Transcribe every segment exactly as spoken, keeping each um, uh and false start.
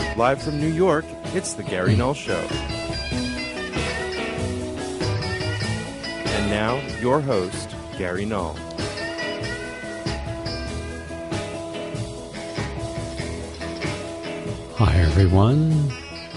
Live from New York, it's The Gary Null Show. And now, your host, Gary Null. Hi, everyone.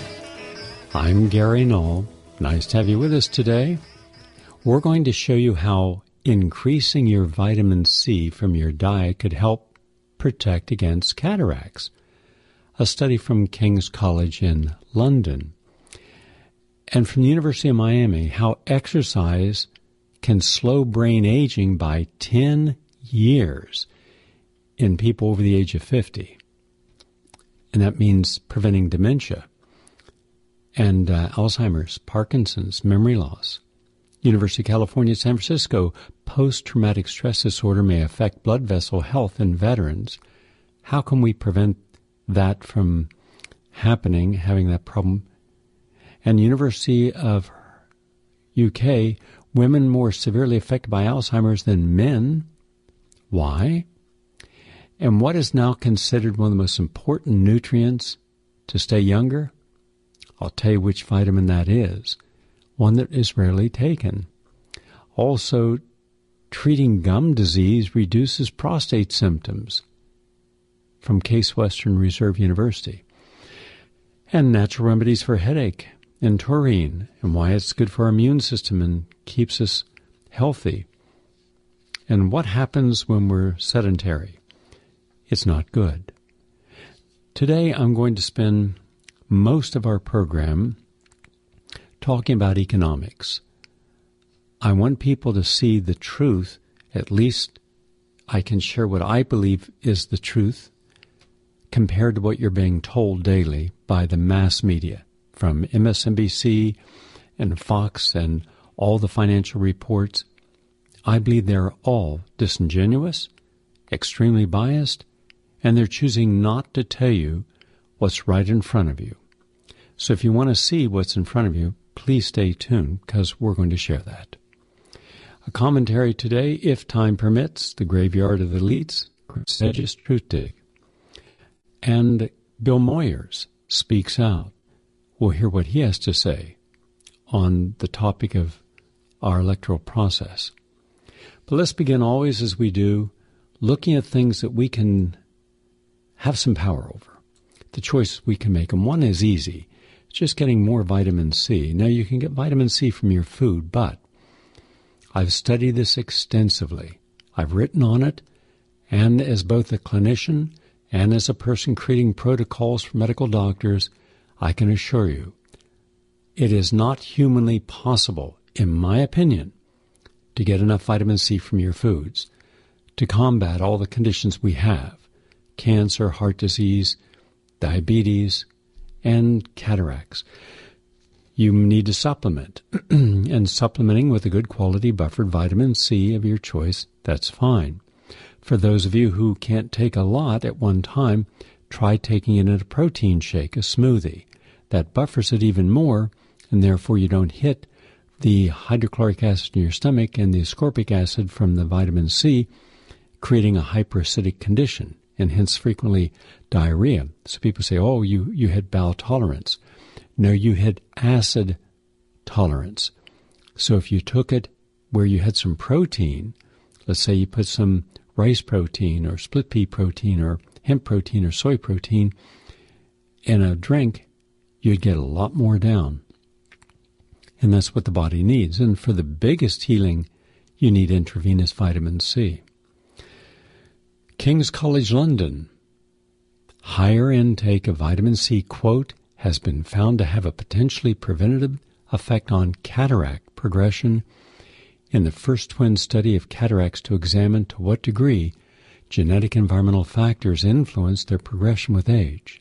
I'm Gary Null. Nice to have you with us today. We're going to show you how increasing your vitamin C from your diet could help protect against cataracts. A study from King's College in London. And from the University of Miami, how exercise can slow brain aging by ten years in people over the age of fifty. And that means preventing dementia and uh, Alzheimer's, Parkinson's, memory loss. University of California, San Francisco, post-traumatic stress disorder may affect blood vessel health in veterans. How can we prevent that from happening, having that problem? And University of U K, women more severely affected by Alzheimer's than men. Why? And what is now considered one of the most important nutrients to stay younger? I'll tell you which vitamin that is. One that is rarely taken. Also, treating gum disease reduces prostate symptoms from Case Western Reserve University. And natural remedies for headache and taurine, and why it's good for our immune system and keeps us healthy. And what happens when we're sedentary? It's not good. Today I'm going to spend most of our program talking about economics. I want people to see the truth. At least I can share what I believe is the truth compared to what you're being told daily by the mass media, from M S N B C and Fox and all the financial reports. I believe they're all disingenuous, extremely biased, and they're choosing not to tell you what's right in front of you. So if you want to see what's in front of you, please stay tuned, because we're going to share that. A commentary today, if time permits, The Graveyard of the Elites, Chris Hedges, Truth Dig. And Bill Moyers speaks out. We'll hear what he has to say on the topic of our electoral process. But let's begin always, as we do, looking at things that we can have some power over, the choices we can make. And one is easy. It's just getting more vitamin C. Now, you can get vitamin C from your food, but I've studied this extensively. I've written on it, and as both a clinician and as a person creating protocols for medical doctors, I can assure you, it is not humanly possible, in my opinion, to get enough vitamin C from your foods to combat all the conditions we have: cancer, heart disease, diabetes, and cataracts. You need to supplement, and supplementing with a good quality buffered vitamin C of your choice, that's fine. For those of you who can't take a lot at one time, try taking it in a protein shake, a smoothie. That buffers it even more, and therefore you don't hit the hydrochloric acid in your stomach and the ascorbic acid from the vitamin C, creating a hyperacidic condition, and hence frequently diarrhea. So people say, oh, you, you had bowel tolerance. No, you had acid tolerance. So if you took it where you had some protein, let's say you put some rice protein or split pea protein or hemp protein or soy protein in a drink, you'd get a lot more down. And that's what the body needs. And for the biggest healing, you need intravenous vitamin C. King's College London. Higher intake of vitamin C, quote, has been found to have a potentially preventative effect on cataract progression in the first twin study of cataracts to examine to what degree genetic environmental factors influence their progression with age.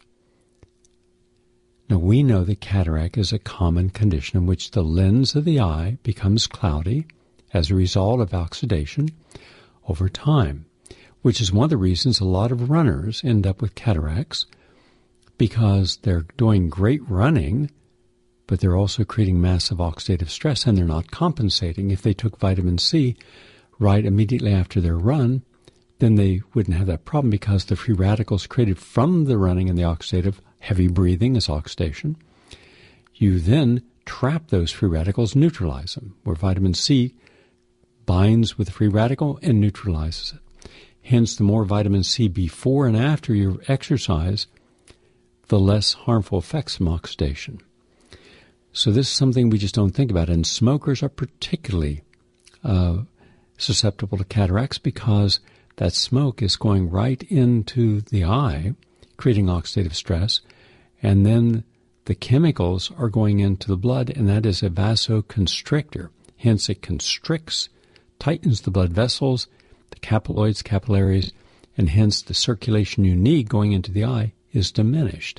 Now, we know that cataract is a common condition in which the lens of the eye becomes cloudy as a result of oxidation over time, which is one of the reasons a lot of runners end up with cataracts, because they're doing great running, but they're also creating massive oxidative stress, and they're not compensating. If they took vitamin C right immediately after their run, then they wouldn't have that problem because the free radicals created from the running and the oxidative, heavy breathing is oxidation. You then trap those free radicals, neutralize them, where vitamin C binds with the free radical and neutralizes it. Hence, the more vitamin C before and after your exercise, the less harmful effects from oxidation. So this is something we just don't think about. And smokers are particularly uh, susceptible to cataracts because that smoke is going right into the eye, creating oxidative stress, and then the chemicals are going into the blood, and that is a vasoconstrictor. Hence, it constricts, tightens the blood vessels, the capilloids, capillaries, and hence the circulation you need going into the eye is diminished.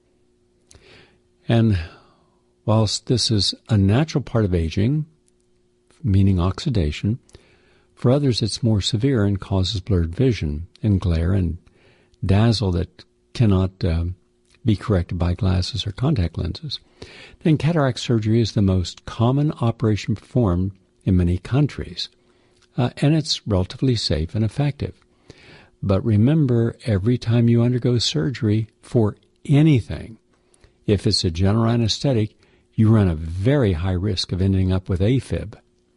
And whilst this is a natural part of aging, meaning oxidation, for others it's more severe and causes blurred vision and glare and dazzle that cannot uh, be corrected by glasses or contact lenses. Then cataract surgery is the most common operation performed in many countries, uh, and it's relatively safe and effective. But remember, every time you undergo surgery for anything, if it's a general anesthetic, you run a very high risk of ending up with AFib.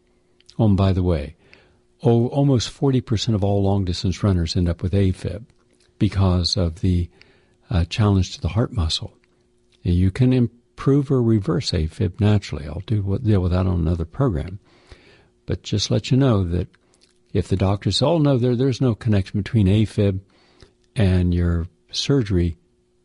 Oh, and by the way, oh, almost forty percent of all long-distance runners end up with AFib because of the uh, challenge to the heart muscle. You can improve or reverse AFib naturally. I'll do, deal with that on another program. But just let you know that if the doctor says, oh, no, there, there's no connection between AFib and your surgery,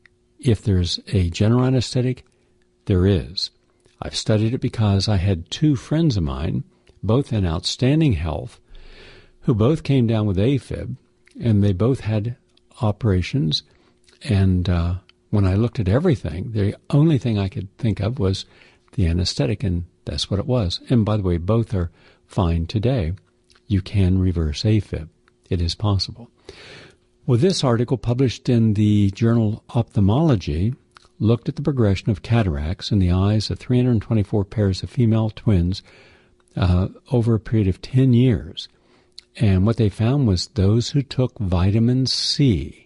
if there's a general anesthetic, there is. I've studied it because I had two friends of mine, both in outstanding health, who both came down with AFib, and they both had operations. And uh, when I looked at everything, the only thing I could think of was the anesthetic, and that's what it was. And by the way, both are fine today. You can reverse AFib. It is possible. Well, this article, published in the journal Ophthalmology, looked at the progression of cataracts in the eyes of three hundred twenty-four pairs of female twins uh, over a period of ten years. And what they found was those who took vitamin C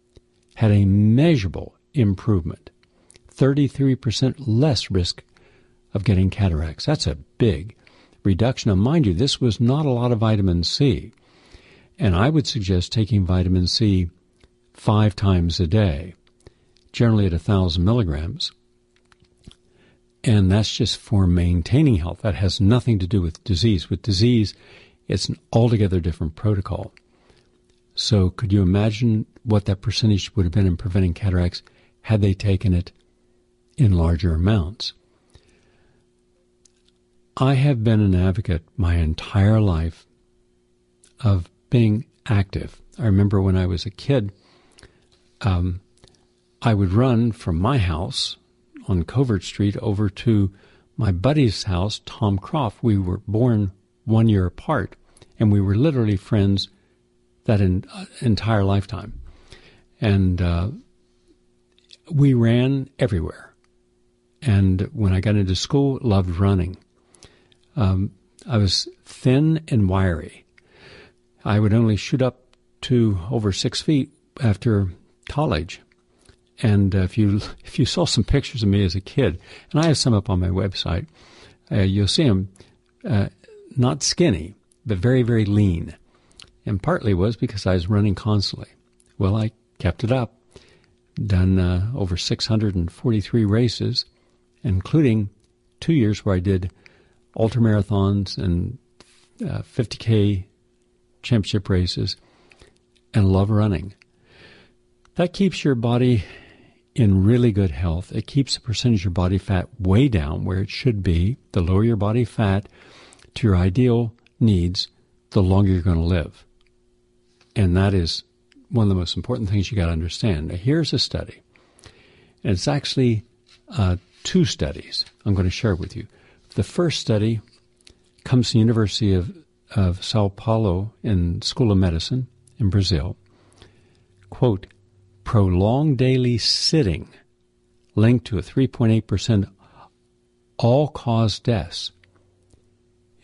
had a measurable improvement, thirty-three percent less risk of getting cataracts. That's a big reduction. Now, mind you, this was not a lot of vitamin C. And I would suggest taking vitamin C five times a day, generally at one thousand milligrams. And that's just for maintaining health. That has nothing to do with disease. With disease, it's an altogether different protocol. So could you imagine what that percentage would have been in preventing cataracts had they taken it in larger amounts? I have been an advocate my entire life of being active. I remember when I was a kid, um, I would run from my house on Covert Street over to my buddy's house, Tom Croft. We were born one year apart, and we were literally friends that in, uh, entire lifetime. And uh, we ran everywhere. And when I got into school, loved running. Um, I was thin and wiry. I would only shoot up to over six feet after college. And uh, if you if you saw some pictures of me as a kid, and I have some up on my website, uh, you'll see them uh, not skinny, but very, very lean. And partly was because I was running constantly. Well, I kept it up, done uh, over six hundred forty-three races, including two years where I did ultramarathons and uh, fifty K championship races, and love running. That keeps your body in really good health. It keeps the percentage of your body fat way down where it should be. The lower your body fat to your ideal needs, the longer you're going to live. And that is one of the most important things you got to understand. Now, here's a study. And it's actually uh, two studies I'm going to share with you. The first study comes from the University of, of Sao Paulo in School of Medicine in Brazil. Quote, prolonged daily sitting linked to a three point eight percent all-cause deaths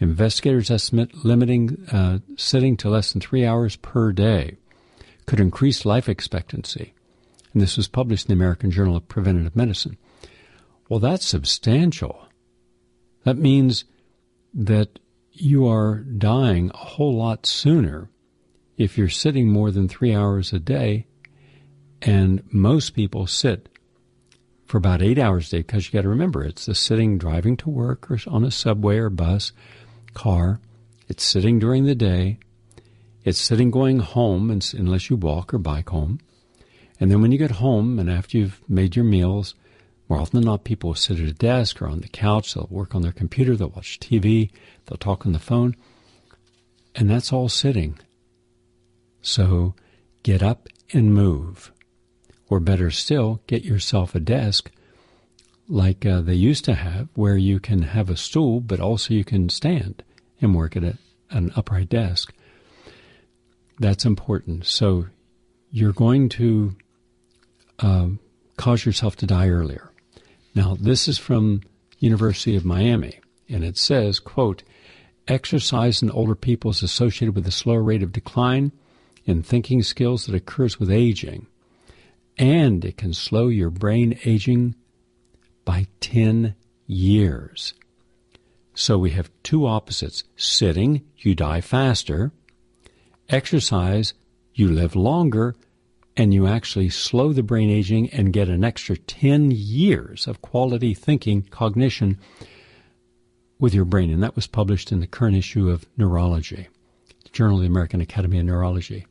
Investigators estimate limiting uh, sitting to less than three hours per day could increase life expectancy. And this was published in the American Journal of Preventive Medicine. Well, that's substantial. That means that you are dying a whole lot sooner if you're sitting more than three hours a day. And most people sit for about eight hours a day, because you got to remember, it's the sitting driving to work or on a subway or bus, car. It's sitting during the day. It's sitting going home, unless you walk or bike home. And then when you get home and after you've made your meals, more often than not, people will sit at a desk or on the couch. They'll work on their computer. They'll watch T V. They'll talk on the phone. And that's all sitting. So get up and move. Or better still, get yourself a desk like uh, they used to have, where you can have a stool, but also you can stand and work at a, an upright desk. That's important. So you're going to um, cause yourself to die earlier. Now, this is from University of Miami, and it says, quote, exercise in older people is associated with a slower rate of decline in thinking skills that occurs with aging, and it can slow your brain aging by ten years. So we have two opposites. Sitting, you die faster. Exercise, you live longer, and you actually slow the brain aging and get an extra ten years of quality thinking, cognition with your brain. And that was published in the current issue of Neurology, the Journal of the American Academy of Neurology.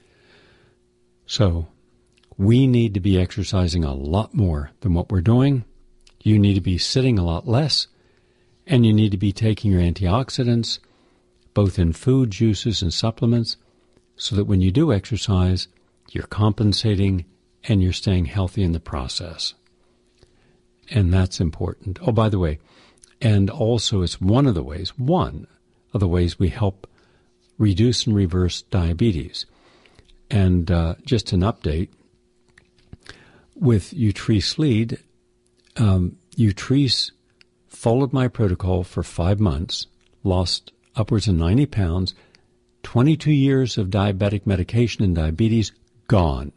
So we need to be exercising a lot more than what we're doing. You need to be sitting a lot less, and you need to be taking your antioxidants, both in food, juices, and supplements, so that when you do exercise, you're compensating and you're staying healthy in the process. And that's important. Oh, by the way, and also it's one of the ways, one of the ways we help reduce and reverse diabetes. And uh, just an update, with Utrice Lead, um, Utrice followed my protocol for five months, lost upwards of ninety pounds, twenty-two years of diabetic medication and diabetes, gone.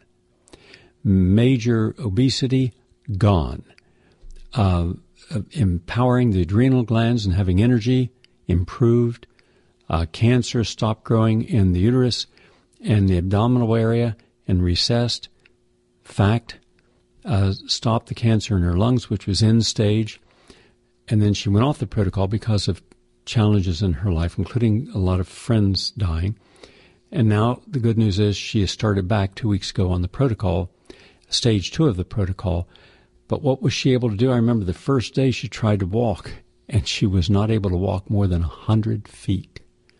Major obesity, gone. Uh, empowering the adrenal glands and having energy, improved. Uh, cancer stopped growing in the uterus and the abdominal area and recessed. Fact, uh, stopped the cancer in her lungs, which was end stage. And then she went off the protocol because of challenges in her life, including a lot of friends dying. And now the good news is she has started back two weeks ago on the protocol, stage two of the protocol. But what was she able to do? I remember the first day she tried to walk, and she was not able to walk more than one hundred feet.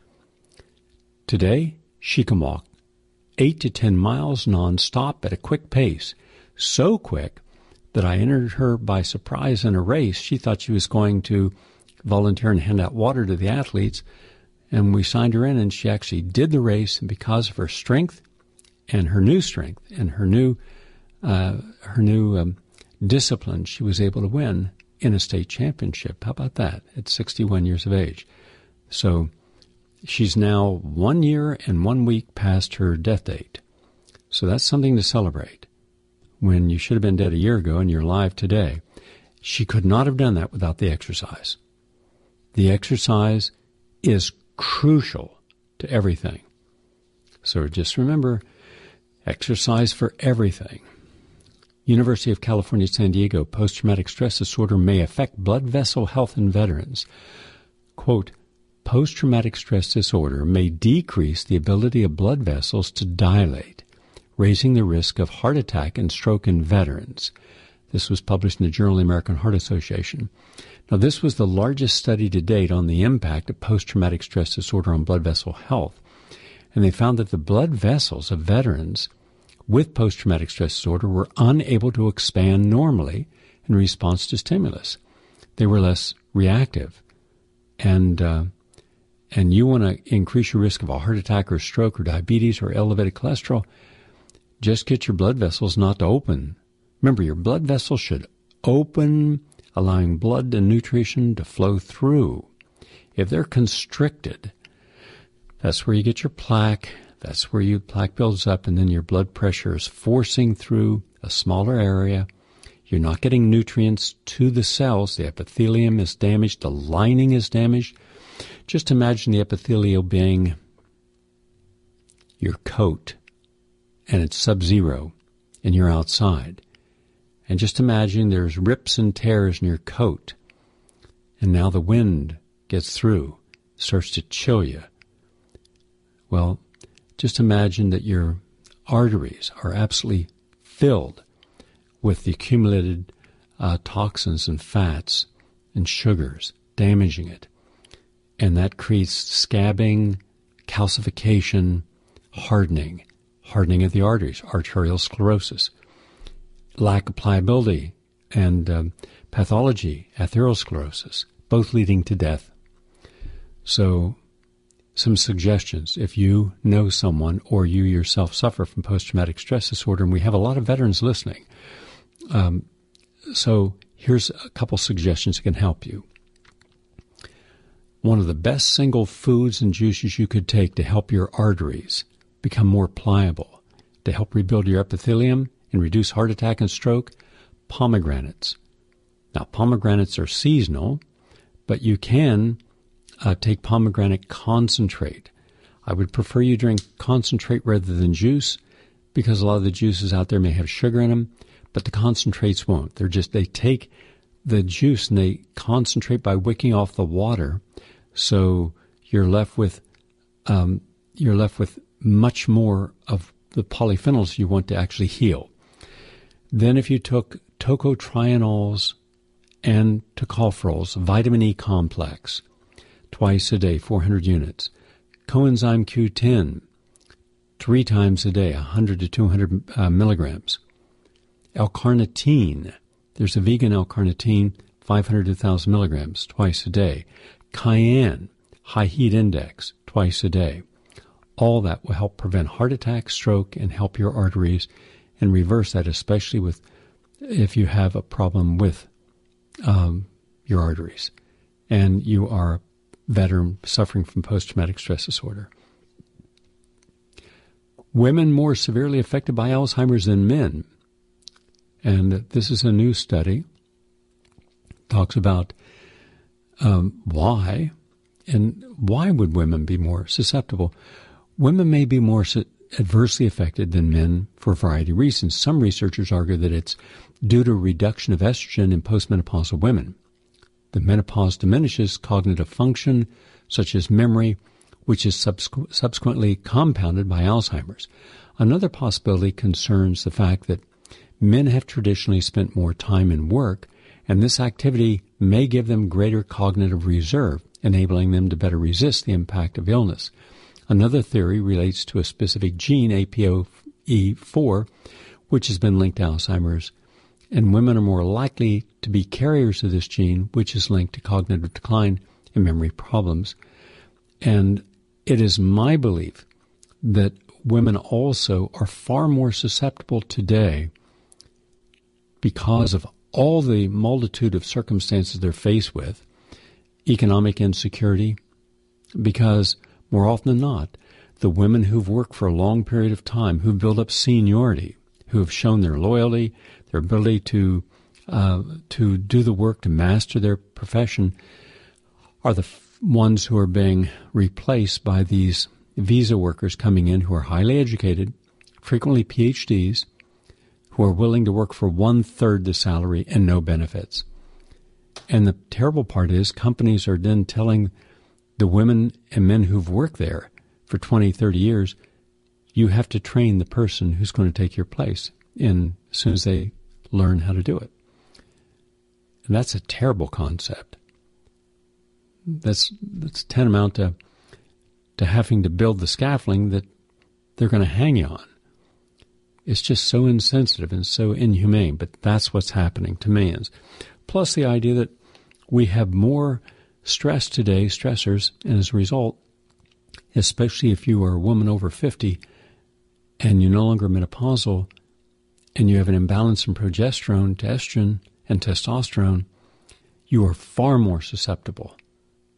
Today, she can walk eight to ten miles nonstop at a quick pace, so quick that I entered her by surprise in a race. She thought she was going to volunteer and hand out water to the athletes, and we signed her in, and she actually did the race. And because of her strength and her new strength and her new uh, her new um, discipline, she was able to win in a state championship. How about that? At sixty-one years of age. So she's now one year and one week past her death date. So that's something to celebrate. When you should have been dead a year ago and you're alive today. She could not have done that without the exercise. The exercise is crucial to everything. So just remember, exercise for everything. University of California, San Diego, post-traumatic stress disorder may affect blood vessel health in veterans. Quote, post-traumatic stress disorder may decrease the ability of blood vessels to dilate, raising the risk of heart attack and stroke in veterans. This was published in the Journal of the American Heart Association. Now, this was the largest study to date on the impact of post-traumatic stress disorder on blood vessel health. And they found that the blood vessels of veterans with post-traumatic stress disorder were unable to expand normally in response to stimulus. They were less reactive. And uh, and you want to increase your risk of a heart attack or stroke or diabetes or elevated cholesterol, just get your blood vessels not to open. Remember, your blood vessels should open, allowing blood and nutrition to flow through. if they're constricted, that's where you get your plaque. That's where your plaque builds up, and then your blood pressure is forcing through a smaller area. You're not getting nutrients to the cells. The epithelium is damaged. The lining is damaged. Just imagine the epithelial being your coat, and it's sub-zero, and you're outside. And just imagine there's rips and tears in your coat, and now the wind gets through, starts to chill you. Well, just imagine that your arteries are absolutely filled with the accumulated uh, toxins and fats and sugars, damaging it. And that creates scabbing, calcification, hardening, hardening of the arteries, arterial sclerosis, lack of pliability, and um, pathology, atherosclerosis, both leading to death. So, some suggestions. If you know someone or you yourself suffer from post-traumatic stress disorder, and we have a lot of veterans listening, um, so here's a couple suggestions that can help you. One of the best single foods and juices you could take to help your arteries become more pliable, to help rebuild your epithelium and reduce heart attack and stroke, pomegranates. Now, pomegranates are seasonal, but you can uh, take pomegranate concentrate. I would prefer you drink concentrate rather than juice, because a lot of the juices out there may have sugar in them, but the concentrates won't. They're just, they take the juice and they concentrate by wicking off the water, so you're left with um, you're left with much more of the polyphenols you want to actually heal. Then if you took tocotrienols and tocopherols, vitamin E complex, twice a day, four hundred units, coenzyme Q ten, three times a day, one hundred to two hundred uh, milligrams, L-carnitine, there's a vegan L-carnitine, five hundred to one thousand milligrams, twice a day, cayenne, high heat index, twice a day. All that will help prevent heart attack, stroke, and help your arteries and reverse that, especially with if you have a problem with um, your arteries and you are a veteran suffering from post-traumatic stress disorder. Women more severely affected by Alzheimer's than men. And this is a new study. Talks about um, why, and why would women be more susceptible? Women may be more su- adversely affected than men for a variety of reasons. Some researchers argue that it's due to a reduction of estrogen in postmenopausal women. The menopause diminishes cognitive function, such as memory, which is subsequ- subsequently compounded by Alzheimer's. Another possibility concerns the fact that men have traditionally spent more time in work, and this activity may give them greater cognitive reserve, enabling them to better resist the impact of illness. Another theory relates to a specific gene, A P O E four, which has been linked to Alzheimer's, and women are more likely to be carriers of this gene, which is linked to cognitive decline and memory problems. And it is my belief that women also are far more susceptible today because of all the multitude of circumstances they're faced with, economic insecurity, because more often than not, the women who've worked for a long period of time, who've built up seniority, who have shown their loyalty, their ability to uh, to do the work, to master their profession, are the f- ones who are being replaced by these visa workers coming in who are highly educated, frequently P H Ds, who are willing to work for one-third the salary and no benefits. And the terrible part is companies are then telling the women and men who've worked there for twenty, thirty years, you have to train the person who's going to take your place in as soon as they learn how to do it. And that's a terrible concept. That's, that's tantamount to, to having to build the scaffolding that they're going to hang you on. It's just so insensitive and so inhumane, but that's what's happening to millions. Plus the idea that we have more stress today, stressors, and as a result, especially if you are a woman over fifty and you're no longer menopausal and you have an imbalance in progesterone to estrogen and testosterone, you are far more susceptible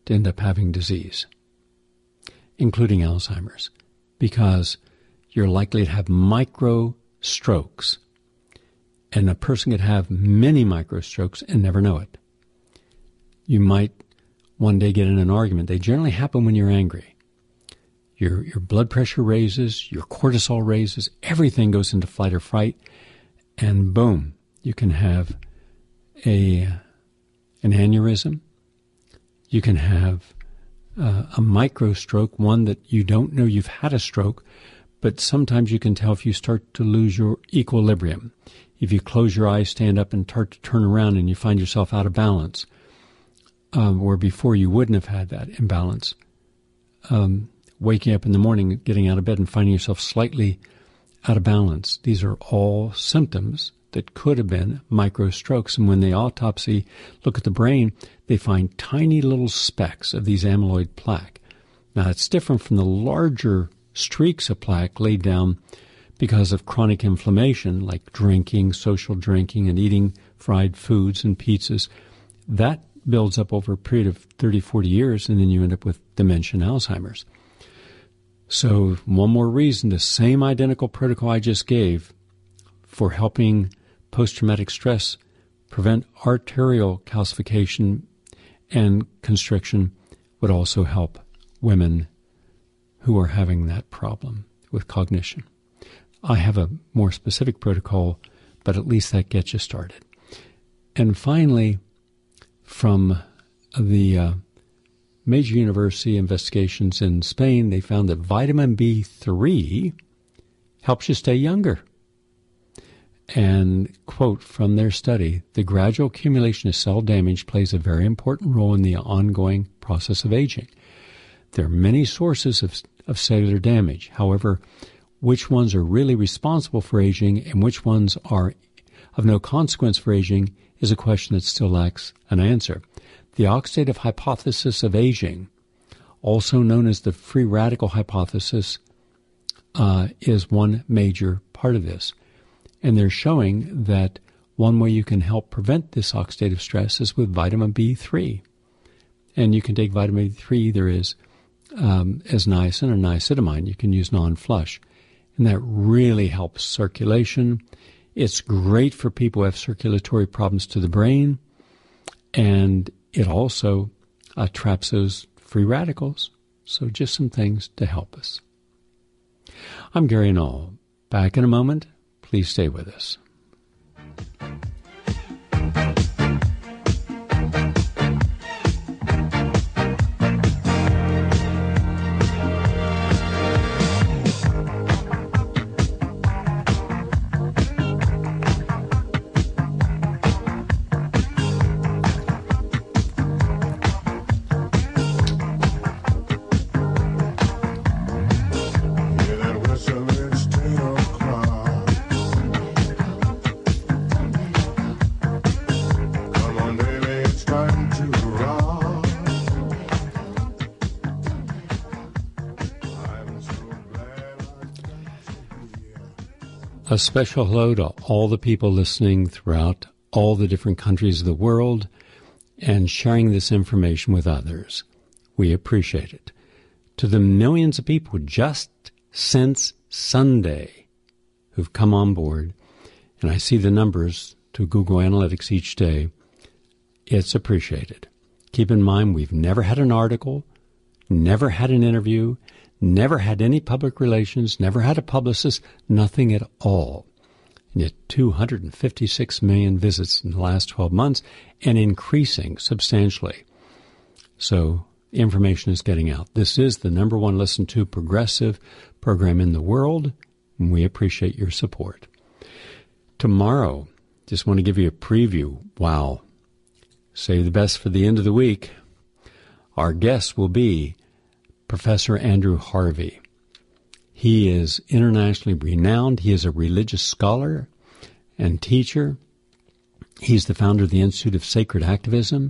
to end up having disease, including Alzheimer's, because you're likely to have micro strokes. And a person could have many micro strokes and never know it. You might one day get in an argument. They generally happen when you're angry. Your your blood pressure raises, your cortisol raises, everything goes into flight or fright, and boom, you can have a an aneurysm. You can have uh, a micro stroke, one that you don't know you've had a stroke, but sometimes you can tell if you start to lose your equilibrium. If you close your eyes, stand up, and start to turn around and you find yourself out of balance, um, where before you wouldn't have had that imbalance. Um, waking up in the morning, getting out of bed and finding yourself slightly out of balance. These are all symptoms that could have been micro strokes. And when the autopsy look at the brain, they find tiny little specks of these amyloid plaque. Now, it's different from the larger streaks of plaque laid down because of chronic inflammation, like drinking, social drinking, and eating fried foods and pizzas. That builds up over a period of thirty, forty years, and then you end up with dementia and Alzheimer's. So one more reason, the same identical protocol I just gave for helping post-traumatic stress prevent arterial calcification and constriction would also help women who are having that problem with cognition. I have a more specific protocol, but at least that gets you started. And finally, from the uh, major university investigations in Spain, they found that vitamin B three helps you stay younger. And, quote, from their study, the gradual accumulation of cell damage plays a very important role in the ongoing process of aging. There are many sources of, of cellular damage. However, which ones are really responsible for aging and which ones are of no consequence for aging is a question that still lacks an answer. The oxidative hypothesis of aging, also known as the free radical hypothesis, uh, is one major part of this. And they're showing that one way you can help prevent this oxidative stress is with vitamin B three. And you can take vitamin B three either as, um, as niacin or niacinamide. You can use non-flush. And that really helps circulation. It's great for people who have circulatory problems to the brain. And it also uh, traps those free radicals. So just some things to help us. I'm Gary Null. Back in a moment. Please stay with us. A special hello to all the people listening throughout all the different countries of the world and sharing this information with others. We appreciate it. To the millions of people just since Sunday who've come on board, and I see the numbers to Google Analytics each day, it's appreciated. Keep in mind, we've never had an article, never had an interview, never had any public relations, never had a publicist, nothing at all. And yet two hundred fifty-six million visits in the last twelve months and increasing substantially. So information is getting out. This is the number one listened to progressive program in the world, and we appreciate your support. Tomorrow, just want to give you a preview. Wow. Save the best for the end of the week. Our guest will be Professor Andrew Harvey. He is internationally renowned. He is a religious scholar and teacher. He's the founder of the Institute of Sacred Activism.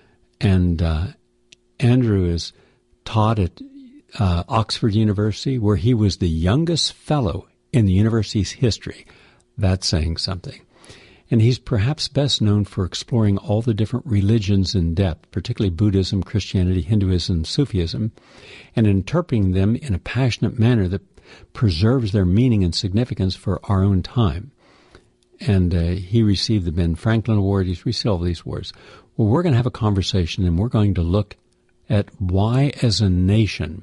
And uh, Andrew is taught at uh, Oxford University, where he was the youngest fellow in the university's history. That's saying something. And he's perhaps best known for exploring all the different religions in depth, particularly Buddhism, Christianity, Hinduism, Sufism, and interpreting them in a passionate manner that preserves their meaning and significance for our own time. And uh, he received the Ben Franklin Award. He's received all these awards. Well, we're going to have a conversation, and we're going to look at why, as a nation,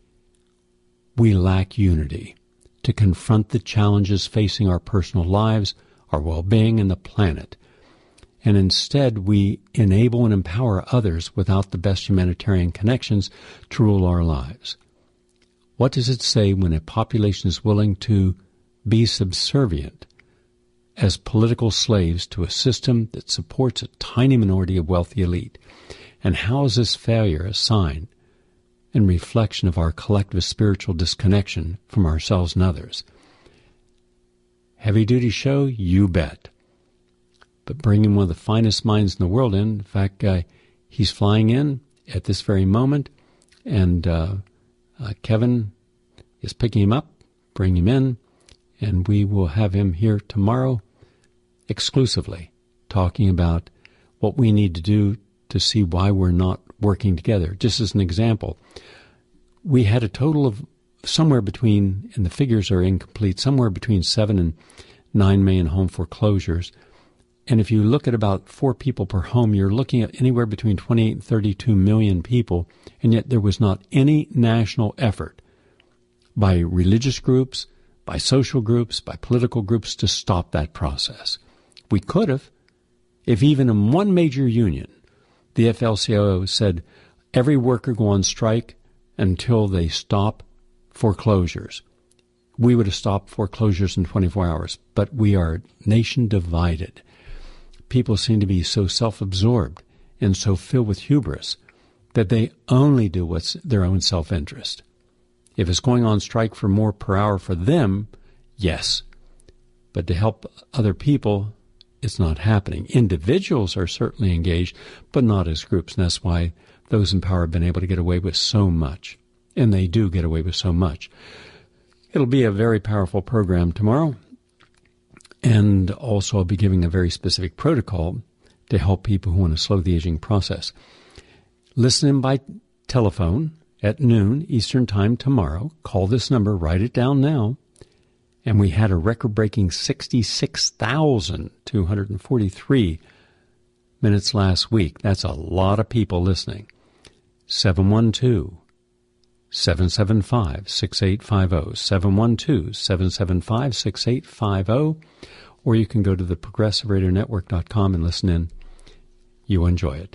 we lack unity to confront the challenges facing our personal lives, our well-being, and the planet. And instead, we enable and empower others without the best humanitarian connections to rule our lives. What does it say when a population is willing to be subservient as political slaves to a system that supports a tiny minority of wealthy elite? And how is this failure a sign and reflection of our collective spiritual disconnection from ourselves and others? Heavy-duty show? You bet. But bringing one of the finest minds in the world in. In fact, uh, he's flying in at this very moment, and uh, uh, Kevin is picking him up, bringing him in, and we will have him here tomorrow exclusively talking about what we need to do to see why we're not working together. Just as an example, we had a total of somewhere between, and the figures are incomplete, somewhere between seven and nine million home foreclosures. And if you look at about four people per home, you're looking at anywhere between twenty-eight and thirty-two million people, and yet there was not any national effort by religious groups, by social groups, by political groups to stop that process. We could have, if even in one major union, the F L C I O said every worker go on strike until they stop foreclosures. We would have stopped foreclosures in twenty-four hours, but we are nation divided. People seem to be so self-absorbed and so filled with hubris that they only do what's their own self-interest. If it's going on strike for more per hour for them, yes. But to help other people, it's not happening. Individuals are certainly engaged, but not as groups. And that's why those in power have been able to get away with so much. And they do get away with so much. It'll be a very powerful program tomorrow. And also I'll be giving a very specific protocol to help people who want to slow the aging process. Listen in by telephone at noon Eastern Time tomorrow. Call this number, write it down now. And we had a record-breaking sixty-six thousand two hundred forty-three minutes last week. That's a lot of people listening. seven one two, seven seven five, six eight five zero, seven one two, seven seven five, six eight five zero, or you can go to the progressive radio network dot com and listen in. You enjoy it.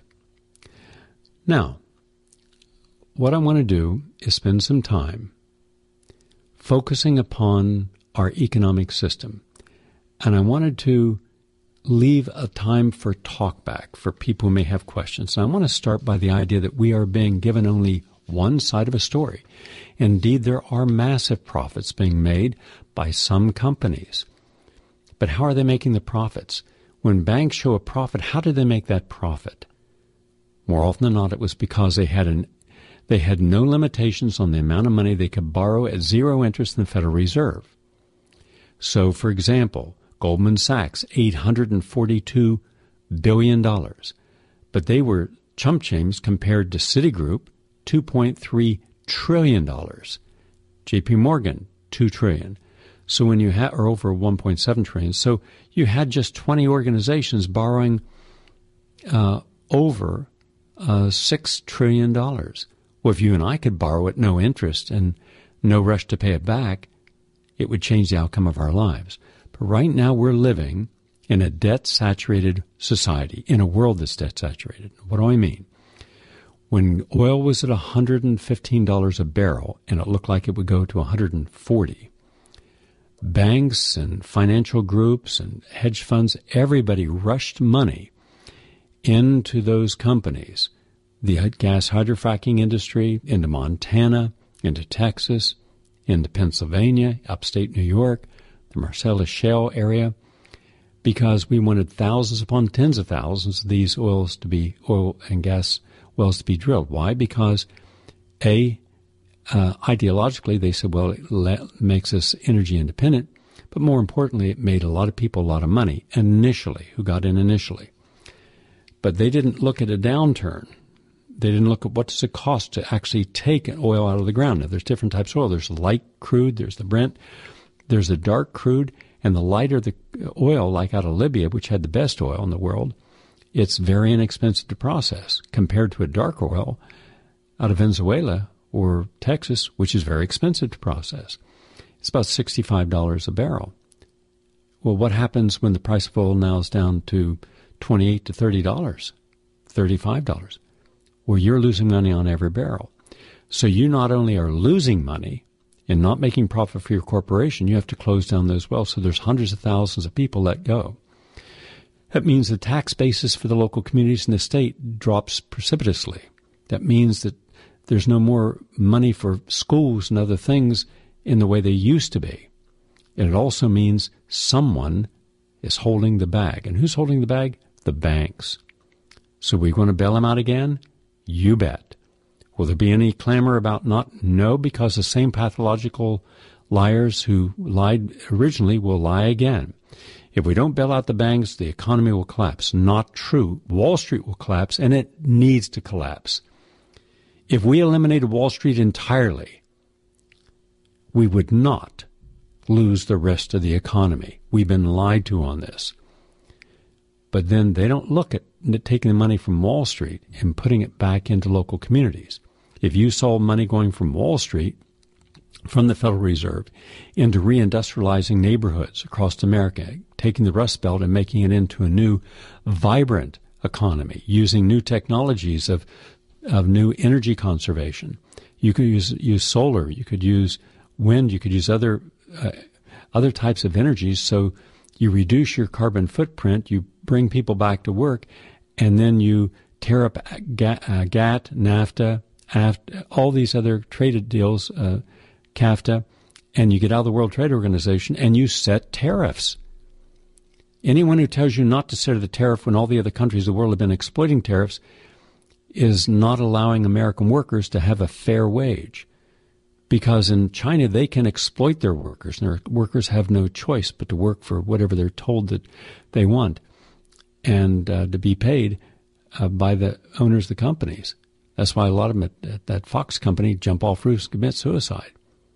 Now, what I want to do is spend some time focusing upon our economic system. And I wanted to leave a time for talkback for people who may have questions. And I want to start by the idea that we are being given only one side of a story. Indeed, there are massive profits being made by some companies. But how are they making the profits? When banks show a profit, how do they make that profit? More often than not, it was because they had an they had no limitations on the amount of money they could borrow at zero interest in the Federal Reserve. So, for example, Goldman Sachs, eight hundred forty-two billion dollars. But they were chump change compared to Citigroup, two point three trillion dollars. J P Morgan, two trillion dollars. So when you had, or over one point seven trillion dollars. So you had just twenty organizations borrowing uh, over uh, six trillion dollars. Well, if you and I could borrow at no interest and no rush to pay it back, it would change the outcome of our lives. But right now we're living in a debt-saturated society, in a world that's debt-saturated. What do I mean? When oil was at one hundred fifteen dollars a barrel, and it looked like it would go to one hundred forty dollars, banks and financial groups and hedge funds, everybody rushed money into those companies, the gas hydrofracking industry, into Montana, into Texas, into Pennsylvania, upstate New York, the Marcellus Shale area, because we wanted thousands upon tens of thousands of these oils to be, oil and gas wells to be drilled. Why? Because, A, uh, ideologically, they said, well, it le- makes us energy independent, But more importantly, it made a lot of people a lot of money initially, who got in initially. But they didn't look at a downturn. They didn't look at what does it cost to actually take oil out of the ground. Now, there's different types of oil. There's light crude, there's the Brent, there's the dark crude, and the lighter the oil, like out of Libya, which had the best oil in the world, it's very inexpensive to process compared to a dark oil out of Venezuela or Texas, which is very expensive to process. It's about sixty-five dollars a barrel. Well, what happens when the price of oil now is down to twenty-eight to thirty dollars, thirty-five dollars? Well, you're losing money on every barrel. So you not only are losing money and not making profit for your corporation, you have to close down those wells. So there's hundreds of thousands of people let go. That means the tax basis for the local communities in the state drops precipitously. That means that there's no more money for schools and other things in the way they used to be. And it also means someone is holding the bag. And who's holding the bag? The banks. So we're going to bail them out again? You bet. Will there be any clamor about not? No, because the same pathological liars who lied originally will lie again. If we don't bail out the banks, the economy will collapse. Not true. Wall Street will collapse, and it needs to collapse. If we eliminated Wall Street entirely, we would not lose the rest of the economy. We've been lied to on this. But then they don't look at taking the money from Wall Street and putting it back into local communities. If you saw money going from Wall Street, from the Federal Reserve, into reindustrializing neighborhoods across America, taking the Rust Belt and making it into a new, vibrant economy, using new technologies of of new energy conservation. You could use use solar, you could use wind, you could use other uh, other types of energies, so you reduce your carbon footprint, you bring people back to work, and then you tear up G A T, NAFTA, AFTA, all these other trade deals, uh, CAFTA, and you get out of the World Trade Organization and you set tariffs. Anyone who tells you not to set the tariff when all the other countries of the world have been exploiting tariffs is not allowing American workers to have a fair wage. Because in China, they can exploit their workers, and their workers have no choice but to work for whatever they're told that they want and uh, to be paid uh, by the owners of the companies. That's why a lot of them at, at that Fox company jump off roofs and commit suicide.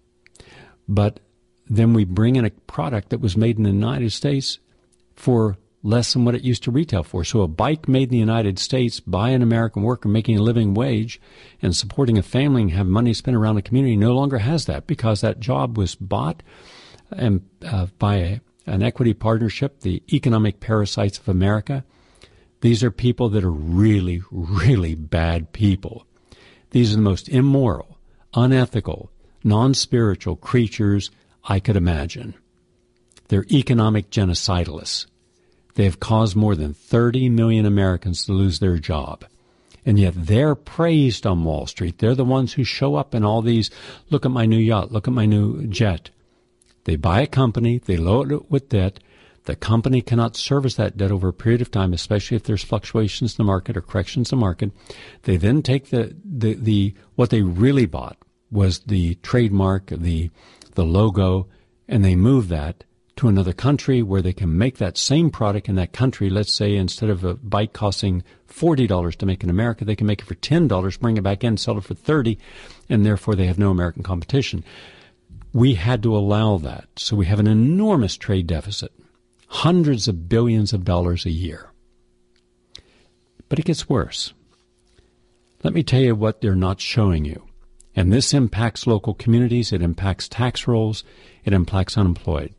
But then we bring in a product that was made in the United States for less than what it used to retail for. So a bike made in the United States by an American worker making a living wage and supporting a family and have money spent around the community no longer has that, because that job was bought and, uh, by a, an equity partnership, the economic parasites of America. These are people that are really, really bad people. These are the most immoral, unethical, non-spiritual creatures I could imagine. They're economic genocidalists. They have caused more than thirty million Americans to lose their job. And yet they're praised on Wall Street. They're the ones who show up in all these, look at my new yacht, look at my new jet. They buy a company, they load it with debt. The company cannot service that debt over a period of time, especially if there's fluctuations in the market or corrections in the market. They then take the, the, the what they really bought was the trademark, the, the logo, and they move that to another country where they can make that same product in that country. Let's say instead of a bike costing forty dollars to make in America, they can make it for ten dollars, bring it back in, sell it for thirty dollars, and therefore they have no American competition. We had to allow that. So we have an enormous trade deficit, hundreds of billions of dollars a year. But it gets worse. Let me tell you what they're not showing you. And this impacts local communities, it impacts tax rolls, it impacts unemployed.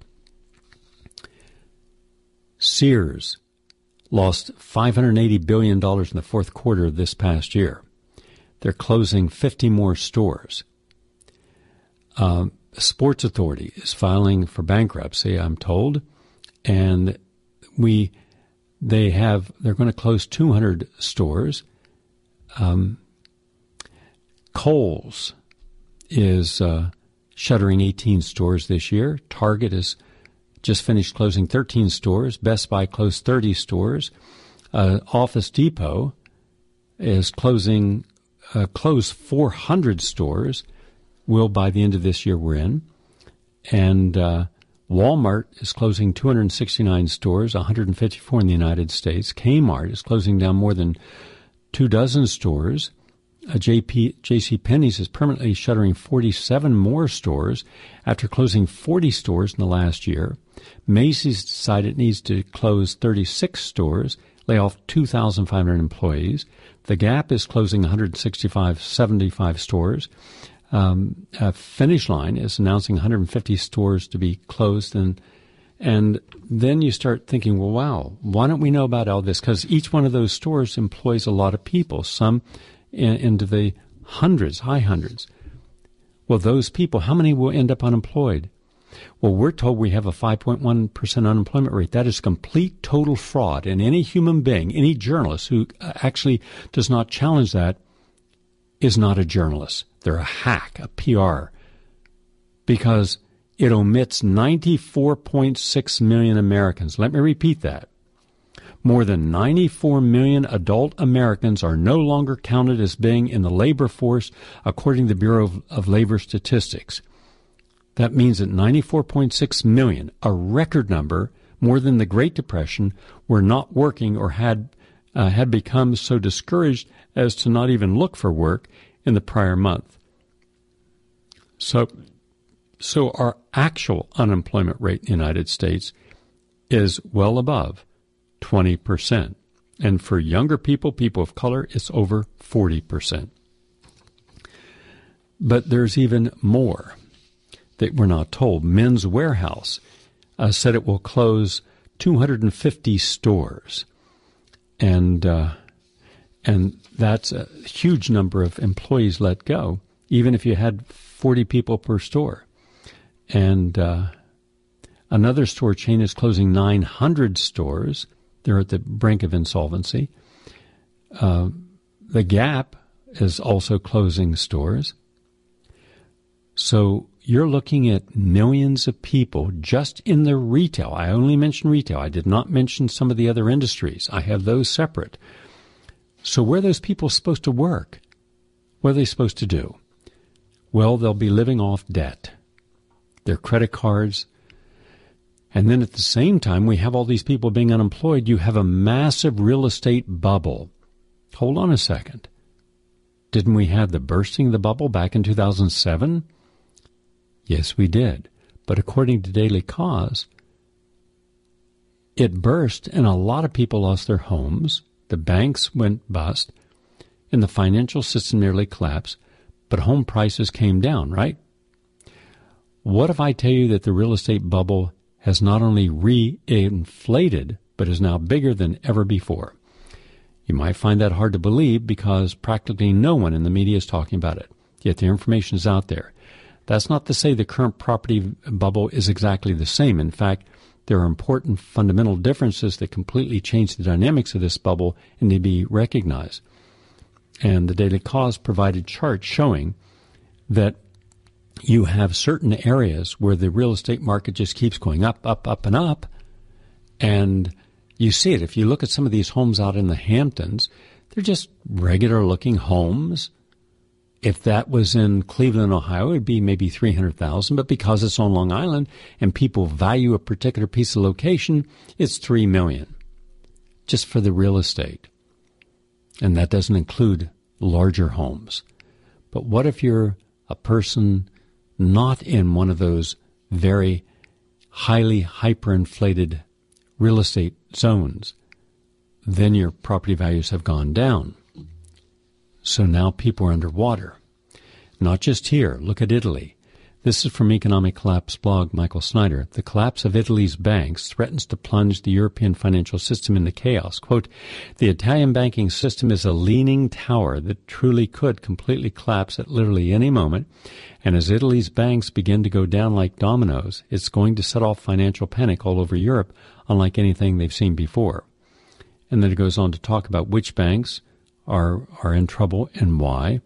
Sears lost five hundred eighty billion dollars in the fourth quarter of this past year. They're closing fifty more stores. Uh, Sports Authority is filing for bankruptcy, I'm told, and we they have they're going to close two hundred stores. Um, Kohl's is uh, shuttering eighteen stores this year. Target is just finished closing thirteen stores. Best Buy closed thirty stores. Uh, Office Depot is closing, uh, close four hundred stores. Will by the end of this year we're in. And uh, Walmart is closing two hundred sixty-nine stores, one hundred fifty-four in the United States. Kmart is closing down more than two dozen stores. Uh, J P, JCPenney's is permanently shuttering forty-seven more stores after closing forty stores in the last year. Macy's decided it needs to close thirty-six stores, lay off two thousand five hundred employees. The Gap is closing one hundred sixty-five, seventy-five stores. Um, uh, Finish Line is announcing one hundred fifty stores to be closed. And and then you start thinking, well, wow, why don't we know about all this? Because each one of those stores employs a lot of people, some in, into the hundreds, high hundreds. Well, those people, how many will end up unemployed? Well, we're told we have a five point one percent unemployment rate. That is complete, total fraud. And any human being, any journalist who actually does not challenge that is not a journalist. They're a hack, a P R, because it omits ninety-four point six million Americans. Let me repeat that. More than ninety-four million adult Americans are no longer counted as being in the labor force, according to the Bureau of, of Labor Statistics. That means that ninety-four point six million, a record number, more than the Great Depression, were not working or had uh, had become so discouraged as to not even look for work in the prior month. So, so our actual unemployment rate in the United States is well above twenty percent. And for younger people, people of color, it's over forty percent. But there's even more that we're not told. Men's Warehouse uh, said it will close two hundred fifty stores. And uh, and that's a huge number of employees let go, even if you had forty people per store. And uh, another store chain is closing nine hundred stores. They're at the brink of insolvency. Uh, the Gap is also closing stores. So you're looking at millions of people just in the retail. I only mentioned retail. I did not mention some of the other industries. I have those separate. So where are those people supposed to work? What are they supposed to do? Well, they'll be living off debt, their credit cards. And then at the same time, we have all these people being unemployed. You have a massive real estate bubble. Hold on a second. Didn't we have the bursting of the bubble back in two thousand seven? Yes, we did. But according to Daily Kos, it burst and a lot of people lost their homes. The banks went bust and the financial system nearly collapsed, but home prices came down, right? What if I tell you that the real estate bubble has not only re-inflated, but is now bigger than ever before? You might find that hard to believe because practically no one in the media is talking about it, yet the information is out there. That's not to say the current property bubble is exactly the same. In fact, there are important fundamental differences that completely change the dynamics of this bubble and need to be recognized. And the Daily Kos provided charts showing that you have certain areas where the real estate market just keeps going up, up, up, and up. And you see it. If you look at some of these homes out in the Hamptons, they're just regular-looking homes. If that was in Cleveland, Ohio, it would be maybe three hundred thousand dollars. But because it's on Long Island and people value a particular piece of location, it's three million dollars just for the real estate. And that doesn't include larger homes. But what if you're a person not in one of those very highly hyperinflated real estate zones? Then your property values have gone down. So now people are underwater. Not just here. Look at Italy. This is from Economic Collapse blog, Michael Snyder. The collapse of Italy's banks threatens to plunge the European financial system into chaos. Quote, the Italian banking system is a leaning tower that truly could completely collapse at literally any moment. And as Italy's banks begin to go down like dominoes, it's going to set off financial panic all over Europe, unlike anything they've seen before. And then it goes on to talk about which banks are are in trouble and why.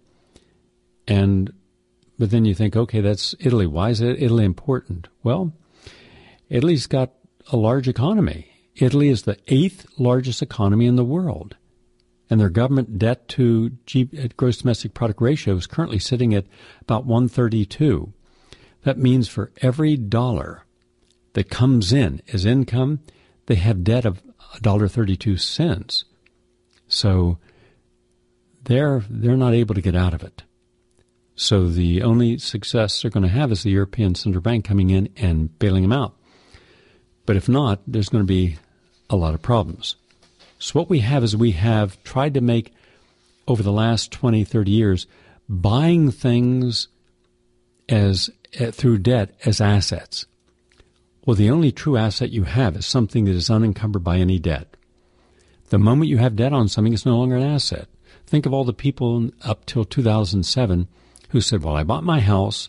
And but then you think, okay, that's Italy. Why is it Italy important? Well, Italy's got a large economy. Italy is the eighth largest economy in the world. And their government debt to G, gross domestic product ratio is currently sitting at about one thirty-two. That means for every dollar that comes in as income, they have debt of one dollar and thirty-two cents. So they're they're not able to get out of it. So the only success they're going to have is the European Central Bank coming in and bailing them out. But if not, there's going to be a lot of problems. So what we have is we have tried to make, over the last twenty, thirty years, buying things as uh, through debt as assets. Well, the only true asset you have is something that is unencumbered by any debt. The moment you have debt on something, it's no longer an asset. Think of all the people up till two thousand seven who said, well, I bought my house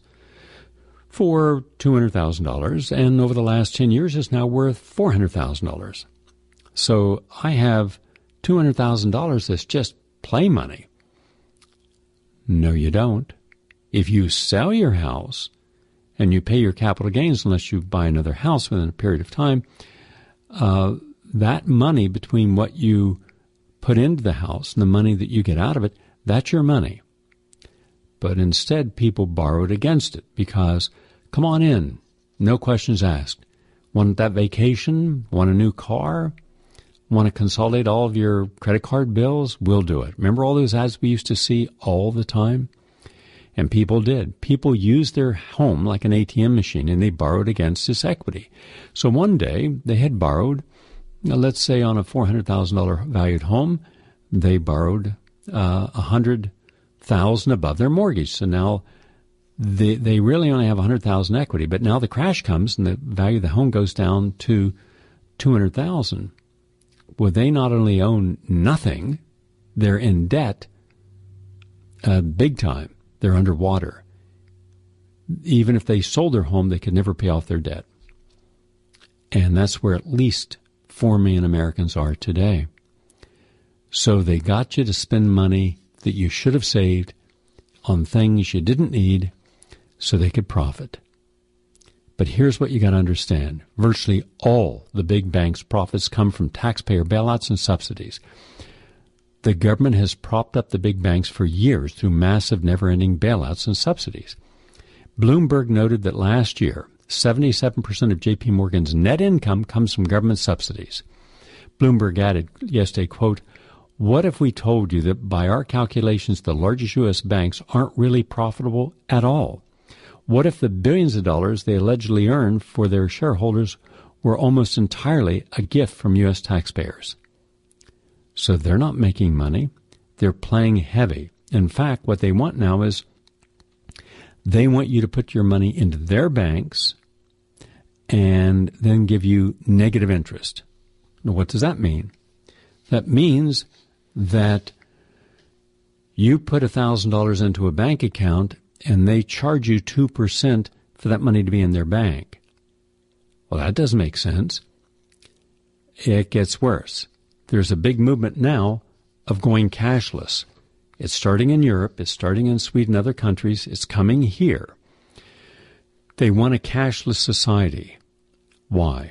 for two hundred thousand dollars, and over the last ten years, it's now worth four hundred thousand dollars. So I have two hundred thousand dollars that's just play money. No, you don't. If you sell your house and you pay your capital gains, unless you buy another house within a period of time, uh, that money between what you put into the house and the money that you get out of it, that's your money. But instead, people borrowed against it because, come on in, no questions asked. Want that vacation? Want a new car? Want to consolidate all of your credit card bills? We'll do it. Remember all those ads we used to see all the time? And people did. People used their home like an A T M machine, and they borrowed against this equity. So one day, they had borrowed, let's say on a four hundred thousand dollars valued home, they borrowed uh, one hundred thousand dollars above their mortgage. So now they, they really only have one hundred thousand dollars equity, but now the crash comes and the value of the home goes down to two hundred thousand dollars. Well, they not only own nothing, they're in debt uh, big time. They're underwater. Even if they sold their home, they could never pay off their debt. And that's where at least four million Americans are today. So they got you to spend money that you should have saved on things you didn't need so they could profit. But here's what you got to understand. Virtually all the big banks' profits come from taxpayer bailouts and subsidies. The government has propped up the big banks for years through massive, never-ending bailouts and subsidies. Bloomberg noted that last year, seventy-seven percent of J P Morgan's net income comes from government subsidies. Bloomberg added yesterday, quote, "What if we told you that by our calculations, the largest U S banks aren't really profitable at all? What if the billions of dollars they allegedly earn for their shareholders were almost entirely a gift from U S taxpayers?" So they're not making money. They're playing heavy. In fact, what they want now is they want you to put your money into their banks and then give you negative interest. Now, what does that mean? That means that you put one thousand dollars into a bank account and they charge you two percent for that money to be in their bank. Well, that doesn't make sense. It gets worse. There's a big movement now of going cashless. It's starting in Europe. It's starting in Sweden and other countries. It's coming here. They want a cashless society. Why?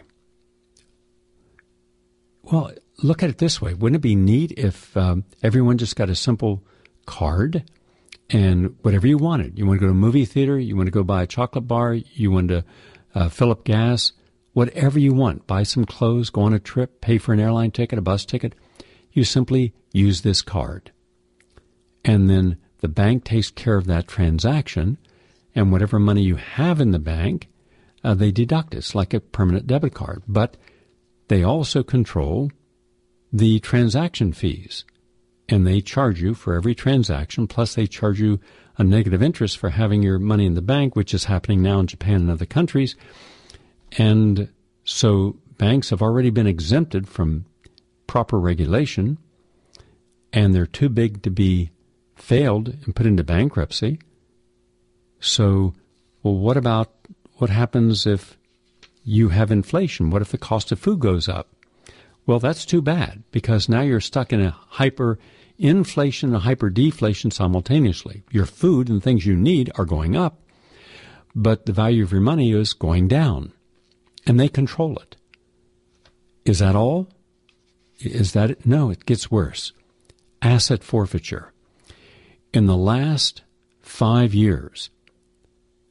Well, look at it this way. Wouldn't it be neat if um, everyone just got a simple card and whatever you wanted? You want to go to a movie theater? You want to go buy a chocolate bar? You want to uh, fill up gas? Whatever you want. Buy some clothes, go on a trip, pay for an airline ticket, a bus ticket. You simply use this card. And then the bank takes care of that transaction, and whatever money you have in the bank, uh, they deduct it. It's like a permanent debit card. But they also control the transaction fees, and they charge you for every transaction, plus they charge you a negative interest for having your money in the bank, which is happening now in Japan and other countries. And so banks have already been exempted from proper regulation, and they're too big to be failed and put into bankruptcy. So, well, what about what happens if you have inflation? What if the cost of food goes up? Well, that's too bad, because now you're stuck in a hyperinflation and a hyperdeflation simultaneously. Your food and things you need are going up, but the value of your money is going down, and they control it. Is that all? Is that it? No, it gets worse. Asset forfeiture. In the last five years,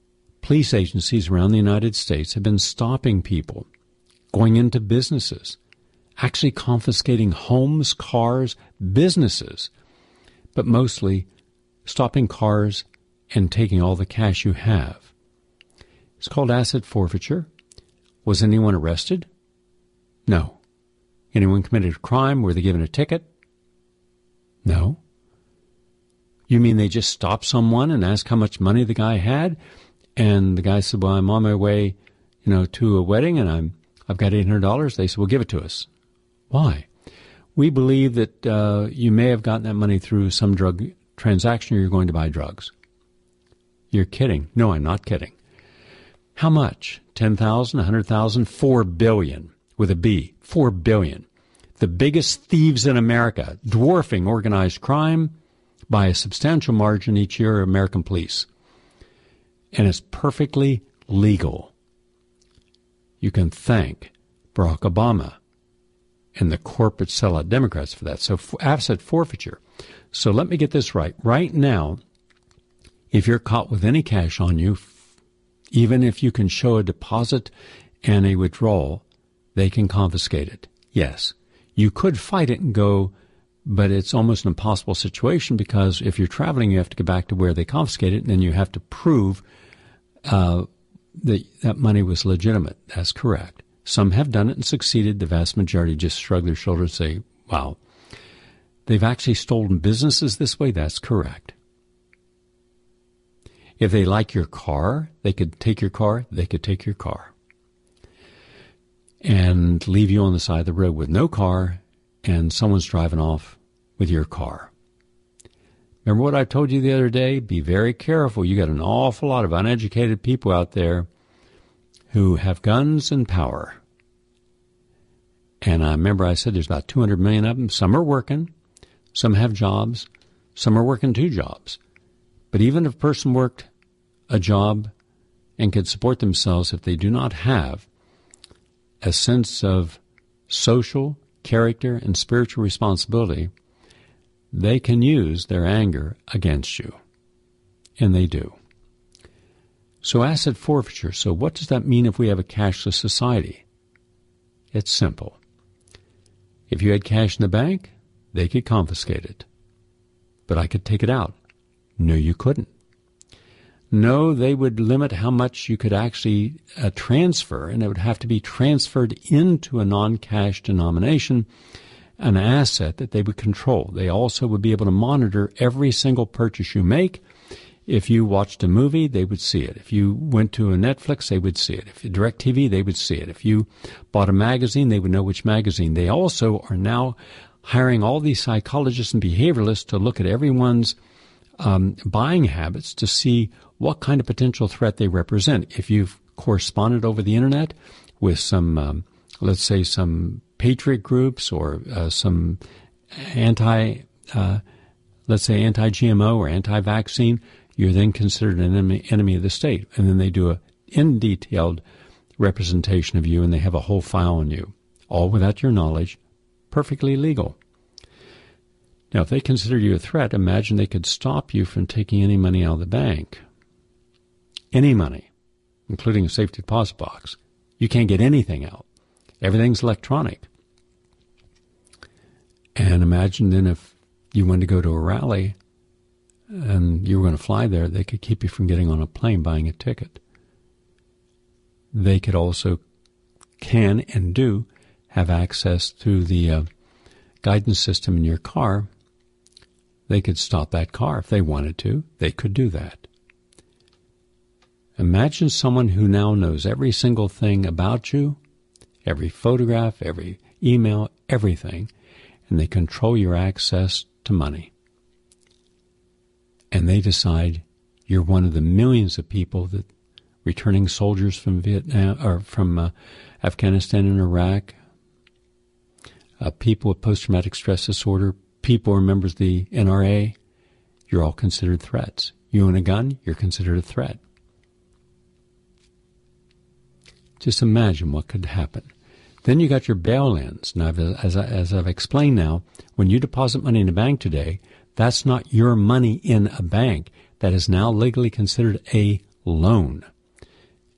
police agencies around the United States have been stopping people, going into businesses, actually confiscating homes, cars, businesses, but mostly stopping cars and taking all the cash you have. It's called asset forfeiture. Was anyone arrested? No. Anyone committed a crime? Were they given a ticket? No. You mean they just stopped someone and asked how much money the guy had? And the guy said, well, I'm on my way, you know, to a wedding and I'm, I've got eight hundred dollars. They said, well, give it to us. Why? We believe that uh, you may have gotten that money through some drug transaction or you're going to buy drugs. You're kidding. No, I'm not kidding. How much? ten thousand dollars, one hundred thousand dollars, four billion dollars with a B, four billion dollars. The biggest thieves in America, dwarfing organized crime by a substantial margin each year, are American police. And it's perfectly legal. You can thank Barack Obama and the corporate sellout Democrats for that. So asset forfeiture. So let me get this right. Right now, if you're caught with any cash on you, even if you can show a deposit and a withdrawal, they can confiscate it. Yes, you could fight it and go, but it's almost an impossible situation because if you're traveling, you have to get back to where they confiscated it, and then you have to prove uh, that that money was legitimate. That's correct. Some have done it and succeeded. The vast majority just shrug their shoulders and say, wow. They've actually stolen businesses this way. That's correct. If they like your car, they could take your car. They could take your car and leave you on the side of the road with no car, and someone's driving off with your car. Remember what I told you the other day? Be very careful. You got an awful lot of uneducated people out there who have guns and power. And I remember I said there's about two hundred million of them. Some are working. Some have jobs. Some are working two jobs. But even if a person worked a job and could support themselves, if they do not have a sense of social, character, and spiritual responsibility, they can use their anger against you. And they do. So asset forfeiture. So what does that mean if we have a cashless society? It's simple. If you had cash in the bank, they could confiscate it. But I could take it out. No, you couldn't. No, they would limit how much you could actually uh, transfer, and it would have to be transferred into a non-cash denomination, an asset that they would control. They also would be able to monitor every single purchase you make. If you watched a movie, they would see it. If you went to a Netflix, they would see it. If you DirecTV, they would see it. If you bought a magazine, they would know which magazine. They also are now hiring all these psychologists and behavioralists to look at everyone's um, buying habits to see what kind of potential threat they represent. If you've corresponded over the internet with some, um, let's say, some patriot groups or uh, some anti, uh, let's say, anti-G M O or anti-vaccine, you're then considered an enemy, enemy of the state. And then they do a in-detailed representation of you, and they have a whole file on you, all without your knowledge, perfectly legal. Now, if they consider you a threat, imagine they could stop you from taking any money out of the bank. Any money, including a safety deposit box. You can't get anything out. Everything's electronic. And imagine then if you wanted to go to a rally and you were going to fly there, they could keep you from getting on a plane, buying a ticket. They could also, can and do, have access through the uh, guidance system in your car. They could stop that car if they wanted to. They could do that. Imagine someone who now knows every single thing about you, every photograph, every email, everything, and they control your access to money. And they decide you're one of the millions of people that returning soldiers from Vietnam or from uh, Afghanistan and Iraq, uh, people with post-traumatic stress disorder, people who are members of the N R A, you're all considered threats. You own a gun, you're considered a threat. Just imagine what could happen. Then you got your bail-ins. Now, as, I, as I've explained now, when you deposit money in a bank today, that's not your money in a bank. That is now legally considered a loan.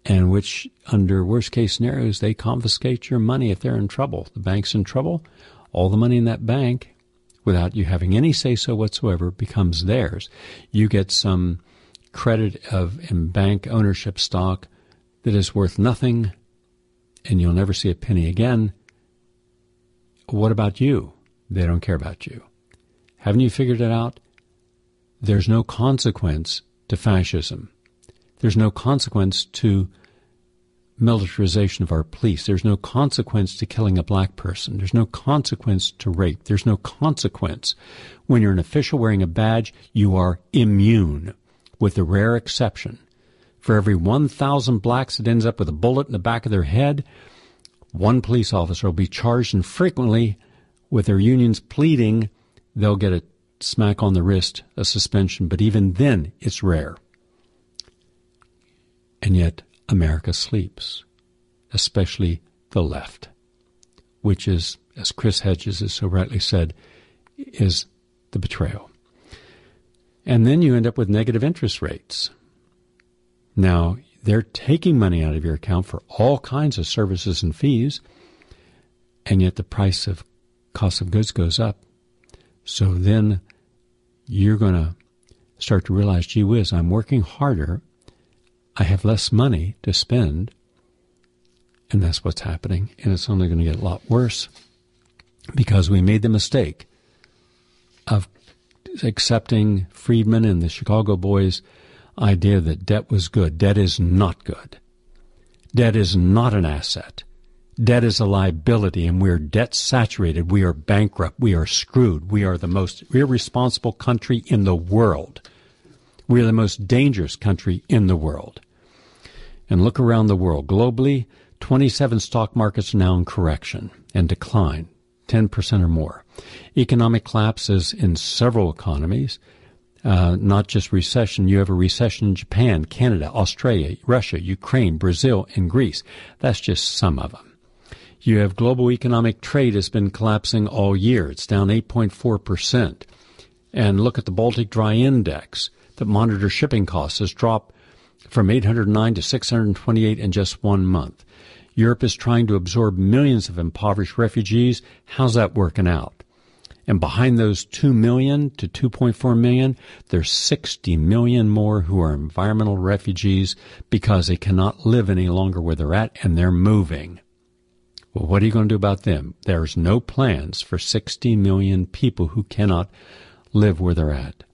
and which, under worst-case scenarios, they confiscate your money if they're in trouble. The bank's in trouble, all the money in that bank, without you having any say-so whatsoever, becomes theirs. You get some credit of in bank ownership stock that is worth nothing, and you'll never see a penny again. What about you? They don't care about you. Haven't you figured it out? There's no consequence to fascism. There's no consequence to militarization of our police. There's no consequence to killing a black person. There's no consequence to rape. There's no consequence. When you're an official wearing a badge, you are immune, with the rare exception. For every one thousand blacks that ends up with a bullet in the back of their head, one police officer will be charged, and frequently, with their unions pleading, they'll get a smack on the wrist, a suspension, but even then, it's rare. And yet, America sleeps, especially the left, which is, as Chris Hedges has so rightly said, is the betrayal. And then you end up with negative interest rates. Now, they're taking money out of your account for all kinds of services and fees, and yet the price of cost of goods goes up. So then you're going to start to realize, gee whiz, I'm working harder, I have less money to spend, and that's what's happening, and it's only going to get a lot worse because we made the mistake of accepting Friedman and the Chicago Boys' idea that debt was good. Debt is not good. Debt is not an asset. Debt is a liability, and we're debt saturated. We are bankrupt. We are screwed. We are the most irresponsible country in the world. We are the most dangerous country in the world. And look around the world. Globally, twenty-seven stock markets are now in correction and decline, ten percent or more. Economic collapses in several economies. Uh, not just recession. You have a recession in Japan, Canada, Australia, Russia, Ukraine, Brazil, and Greece. That's just some of them. You have global economic trade has been collapsing all year. It's down eight point four percent. And look at the Baltic Dry Index that monitors shipping costs has dropped from eight hundred nine to six hundred twenty-eight in just one month. Europe is trying to absorb millions of impoverished refugees. How's that working out? And behind those two million to two point four million, there's sixty million more who are environmental refugees because they cannot live any longer where they're at, and they're moving. Well, what are you going to do about them? There's no plans for sixty million people who cannot live where they're at.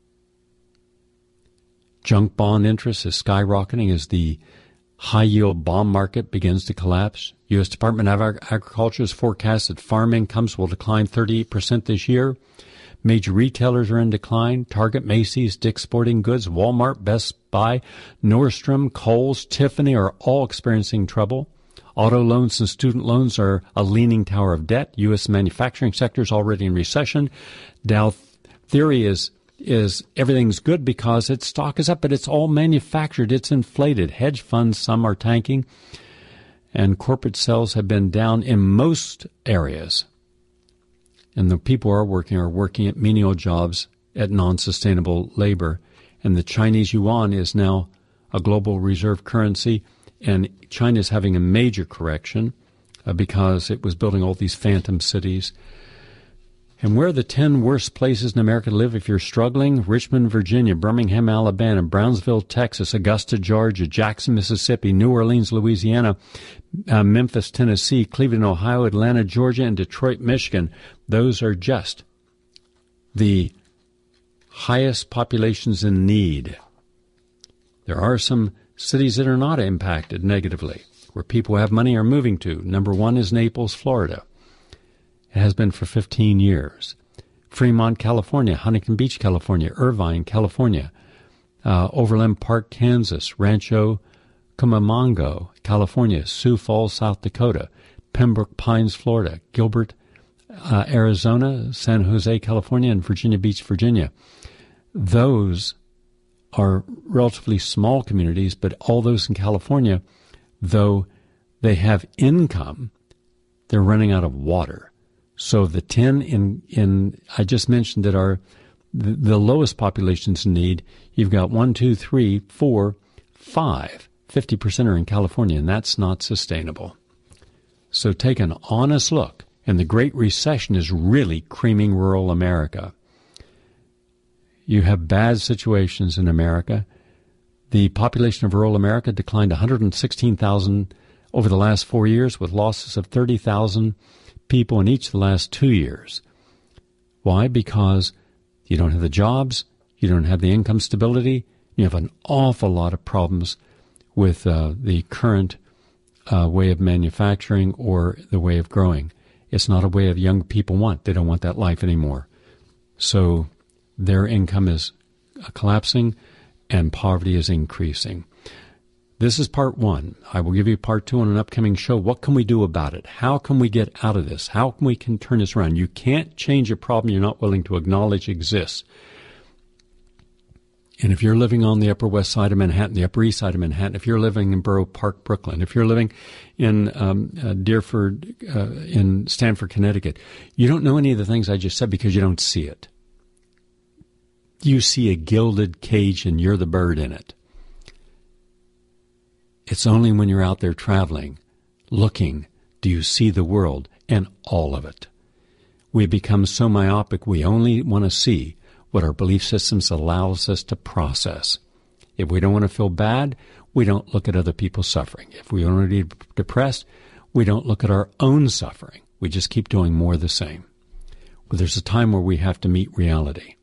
Junk bond interest is skyrocketing as the high-yield bond market begins to collapse. U S Department of Agriculture's forecast that farm incomes will decline thirty-eight percent this year. Major retailers are in decline. Target, Macy's, Dick's Sporting Goods, Walmart, Best Buy, Nordstrom, Kohl's, Tiffany are all experiencing trouble. Auto loans and student loans are a leaning tower of debt. U S manufacturing sector is already in recession. Dow theory is is everything's good because its stock is up, but it's all manufactured. It's inflated. Hedge funds, some are tanking. And corporate sales have been down in most areas. And the people who are working are working at menial jobs at non-sustainable labor. And the Chinese yuan is now a global reserve currency. And China is having a major correction uh, because it was building all these phantom cities. And where are the ten worst places in America to live if you're struggling? Richmond, Virginia, Birmingham, Alabama, Brownsville, Texas, Augusta, Georgia, Jackson, Mississippi, New Orleans, Louisiana, uh, Memphis, Tennessee, Cleveland, Ohio, Atlanta, Georgia, and Detroit, Michigan. Those are just the highest populations in need. There are some cities that are not impacted negatively, where people who have money are moving to. Number one is Naples, Florida. It has been for fifteen years. Fremont, California, Huntington Beach, California, Irvine, California, uh, Overland Park, Kansas, Rancho Cucamonga, California, Sioux Falls, South Dakota, Pembroke Pines, Florida, Gilbert, uh, Arizona, San Jose, California, and Virginia Beach, Virginia. Those are relatively small communities, but all those in California, though they have income, they're running out of water. So the ten in, in I just mentioned that are the, the lowest populations in need, you've got one, two, three, four, five, fifty percent are in California, and that's not sustainable. So take an honest look. And the Great Recession is really creaming rural America. You have bad situations in America. The population of rural America declined one hundred sixteen thousand over the last four years, with losses of thirty thousand people in each of the last two years. Why? Because you don't have the jobs, you don't have the income stability, you have an awful lot of problems with uh, the current uh, way of manufacturing or the way of growing. It's not a way of young people want. They don't want that life anymore. So their income is collapsing and poverty is increasing. This is part one. I will give you part two on an upcoming show. What can we do about it? How can we get out of this? How can we can turn this around? You can't change a problem you're not willing to acknowledge exists. And if you're living on the Upper West Side of Manhattan, the Upper East Side of Manhattan, if you're living in Borough Park, Brooklyn, if you're living in um, uh, Deerford, uh, in Stamford, Connecticut, you don't know any of the things I just said because you don't see it. You see a gilded cage and you're the bird in it. It's only when you're out there traveling, looking, do you see the world and all of it. We become so myopic we only want to see what our belief systems allows us to process. If we don't want to feel bad, we don't look at other people suffering. If we want to be depressed, we don't look at our own suffering. We just keep doing more of the same. But there's a time where we have to meet reality.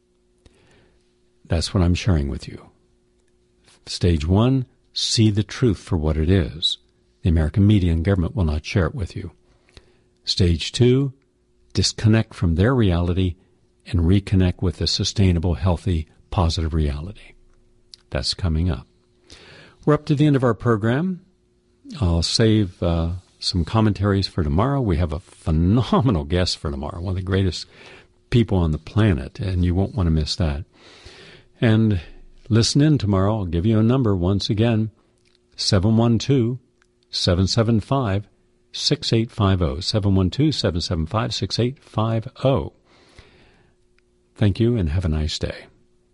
That's what I'm sharing with you. Stage one, see the truth for what it is. The American media and government will not share it with you. Stage two, disconnect from their reality and reconnect with a sustainable, healthy, positive reality. That's coming up. We're up to the end of our program. I'll save uh, some commentaries for tomorrow. We have a phenomenal guest for tomorrow, one of the greatest people on the planet, and you won't want to miss that. And listen in tomorrow. I'll give you a number once again, seven one two, seven seven five, six eight five zero, seven one two, seven seven five, six eight five zero. Thank you, and have a nice day.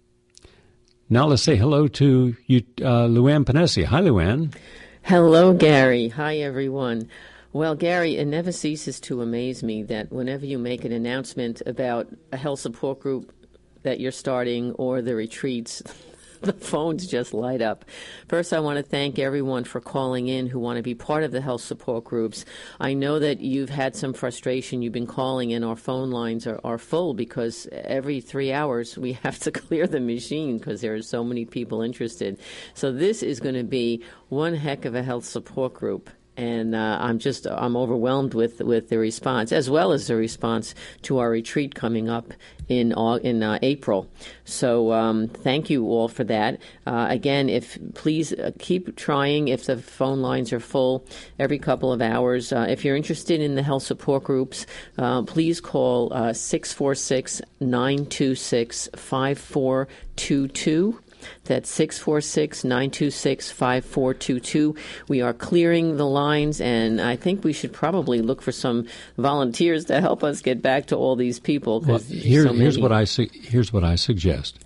Now let's say hello to you, uh, Luann Panesi. Hi, Luann. Hello, Gary. Hi, everyone. Well, Gary, it never ceases to amaze me that whenever you make an announcement about a health support group that you're starting or the retreats, the phones just light up. First, I want to thank everyone for calling in who want to be part of the health support groups. I know that you've had some frustration. You've been calling in. Our phone lines are, are full because every three hours we have to clear the machine because there are so many people interested. So this is going to be one heck of a health support group. And uh, I'm just I'm overwhelmed with with the response, as well as the response to our retreat coming up in in uh, April. So um, thank you all for that. Uh, again, if please uh, keep trying. If the phone lines are full every couple of hours, uh, if you're interested in the health support groups, uh, please call uh, six four six, nine two six, five four two two. That's six four six, nine two six, five four two two. We are clearing the lines, and I think we should probably look for some volunteers to help us get back to all these people. Well, here, so here's what I su- here's what I suggest.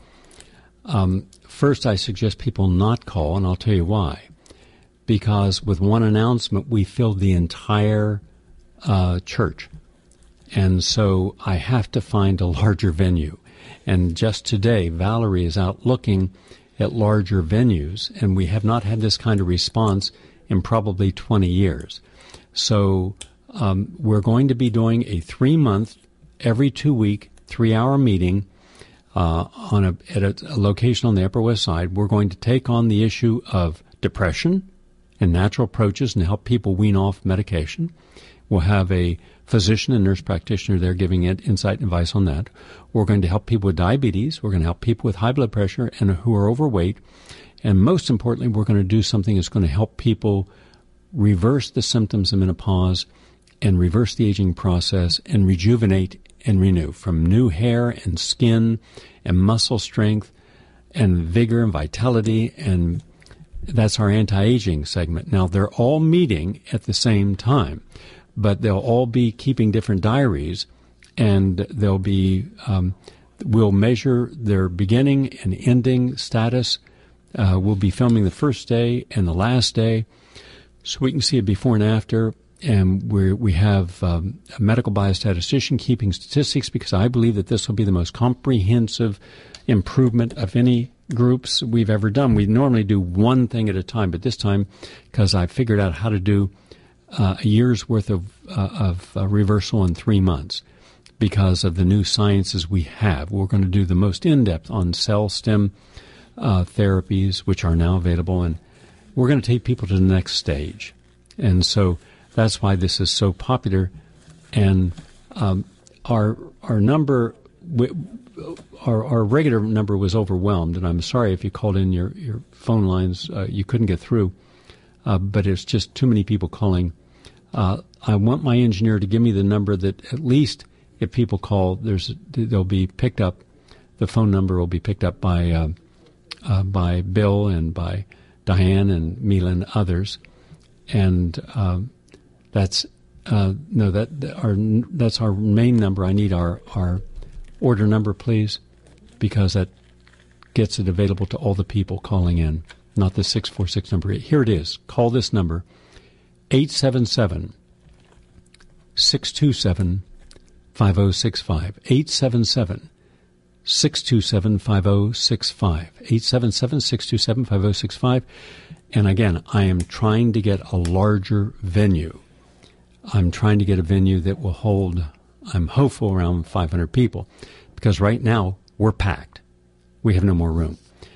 Um, first, I suggest people not call, and I'll tell you why. Because with one announcement, we filled the entire uh, church, and so I have to find a larger venue. And just today, Valerie is out looking at larger venues, and we have not had this kind of response in probably twenty years. So um, we're going to be doing a three-month, every two-week, three-hour meeting uh, on a, at a, a location on the Upper West Side. We're going to take on the issue of depression and natural approaches and help people wean off medication. We'll have a physician and nurse practitioner there giving it insight and advice on that. We're going to help people with diabetes. We're going to help people with high blood pressure and who are overweight. And most importantly, we're going to do something that's going to help people reverse the symptoms of menopause and reverse the aging process and rejuvenate and renew from new hair and skin and muscle strength and vigor and vitality. And that's our anti-aging segment. Now, they're all meeting at the same time, but they'll all be keeping different diaries, and they'll be um, we'll measure their beginning and ending status Uh, we'll be filming the first day and the last day so we can see a before and after. And we we have um, a medical biostatistician keeping statistics, because I believe that this will be the most comprehensive improvement of any groups we've ever done. We normally do one thing at a time, but this time, because I figured out how to do uh, a year's worth of, uh, of uh, reversal in three months because of the new sciences we have. We're going to do the most in-depth on cell stem uh, therapies, which are now available, and we're going to take people to the next stage. And so that's why this is so popular. And um, our our number, our our regular number was overwhelmed. And I'm sorry if you called in your, your phone lines, uh, you couldn't get through. Uh, but it's just too many people calling. Uh, I want my engineer to give me the number that at least if people call, there's they'll be picked up. The phone number will be picked up by uh, uh, by Bill and by Diane and Mila and others. And um, That's uh, no, that our that's our main number. I need our, our order number, please, because that gets it available to all the people calling in, not the six four six number. Here it is. Call this number, eight seven seven, six two seven, five oh six five. eight seven seven, six two seven, five oh six five. eight seven seven, six two seven, five oh six five. And again, I am trying to get a larger venue. I'm trying to get a venue that will hold, I'm hopeful, around five hundred people, because right now we're packed. We have no more room.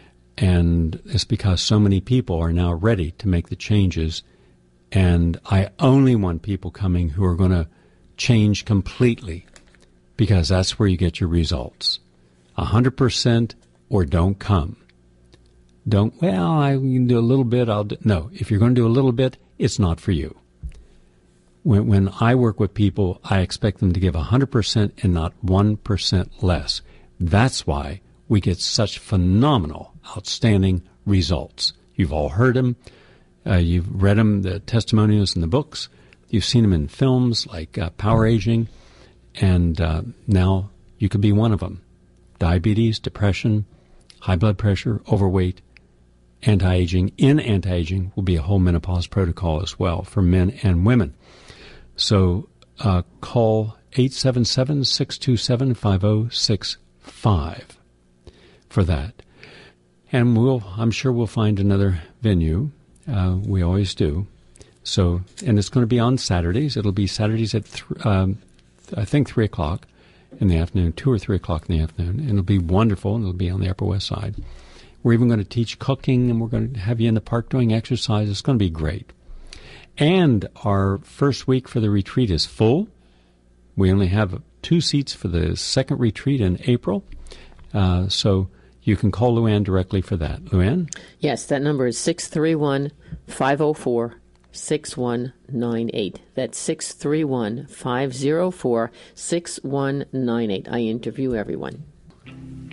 And it's because so many people are now ready to make the changes, and I only want people coming who are going to change completely, because that's where you get your results. one hundred percent or don't come. Don't, well, I can do a little bit. I'll do, no, if you're going to do a little bit, it's not for you. When, when I work with people, I expect them to give one hundred percent and not one percent less. That's why we get such phenomenal, outstanding results. You've all heard them. Uh, you've read them, the testimonials in the books. You've seen them in films like uh, Power Aging. And uh, now you could be one of them. Diabetes, depression, high blood pressure, overweight, anti-aging. In anti-aging will be a whole menopause protocol as well for men and women. So uh, call eight seven seven, six two seven, five oh six five for that. And we'll, I'm sure we'll find another venue. Uh, we always do. So, and it's going to be on Saturdays. It'll be Saturdays at, th- um, I think, three o'clock in the afternoon, two or three o'clock in the afternoon. And it'll be wonderful, and it'll be on the Upper West Side. We're even going to teach cooking, and we're going to have you in the park doing exercise. It's going to be great. And our first week for the retreat is full. We only have two seats for the second retreat in April. Uh, so you can call Luann directly for that. Luann? Yes, that number is six three one, five oh four, six one nine eight. That's six three one, five oh four, six one nine eight. I interview everyone.